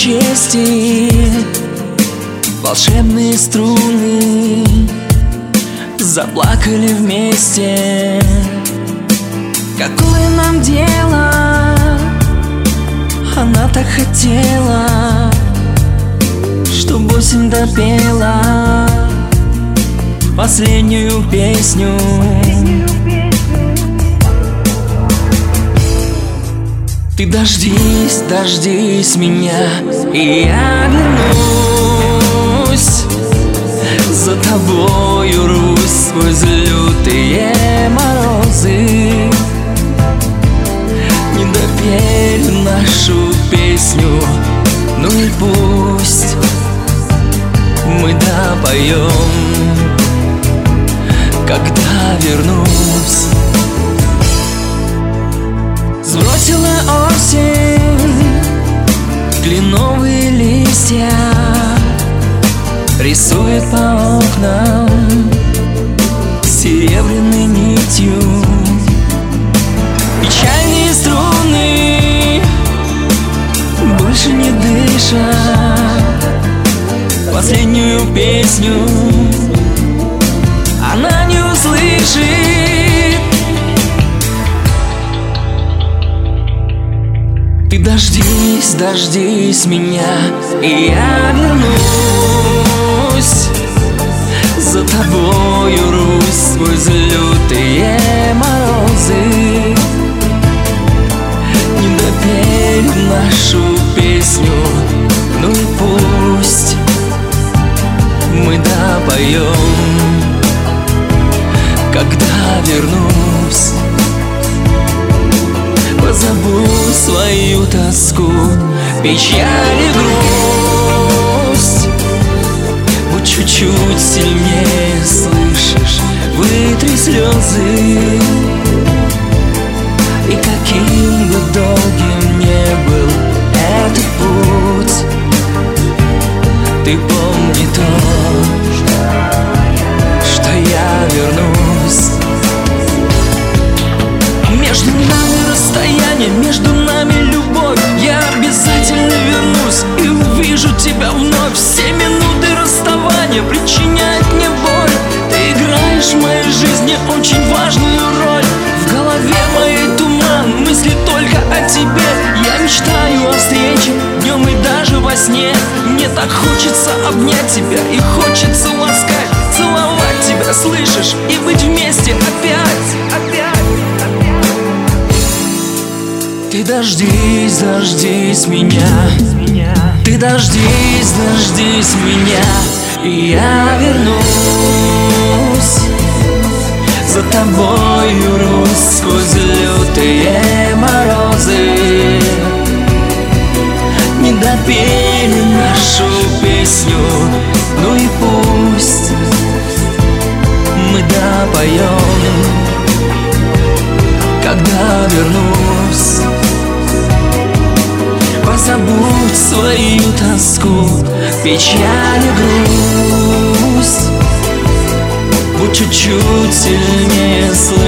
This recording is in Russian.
чести, волшебные струны заплакали вместе. Какое нам дело? Она так хотела, чтоб осень допела последнюю песню. Ты дождись, дождись меня, и я вернусь. За тобою русь сквозь лютые морозы. Не допели нашу песню, ну и пусть мы допоем, когда вернусь. Сбросила осень кленовые листья, рисует по окнам серебряной нитью. Печальные струны больше не дышат последнюю песню она не услышит. Ты дождись, дождись меня, и я вернусь. За тобою русь сквозь лютые морозы. Не допели нашу песню, ну и пусть мы допоем, когда вернусь. Позабудь свою тоску, печаль и грусть. Будь чуть-чуть сильнее, слышишь, вытри слезы. И каким бы долгим не был этот путь, ты помни то, что я вернусь. Между нами расстояние, между нами любовь. Я обязательно вернусь и увижу тебя вновь. Все минуты расставания причиняют мне боль. Ты играешь в моей жизни очень важную роль. В голове моей туман, мысли только о тебе. Я мечтаю о встрече днем и даже во сне. Мне так хочется обнять тебя и хочется ласкать, целовать тебя, слышишь, и быть вместе опять. Ты дождись, дождись меня, ты дождись, дождись меня, и я вернусь. За тобою русь сквозь лютые морозы. Не допели нашу песню, ну и пусть мы допоем, когда вернусь. Позабудь свою тоску, печаль и грусть. Будь чуть-чуть сильнее, слышишь.